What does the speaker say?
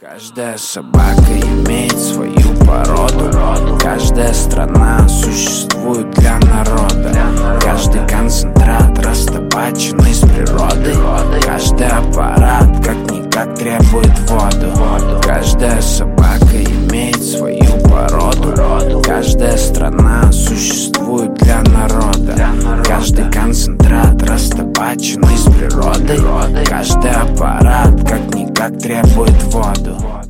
Каждая собака имеет свою породу. Каждая страна существует для народа. Каждый концентрат растопачен из природы. Каждый аппарат как-никак требует воду. Каждая собака имеет свою породу. Каждая страна существует для народа. Каждый концентрат растопачен из природы. Каждый аппарат как-никак требует воду.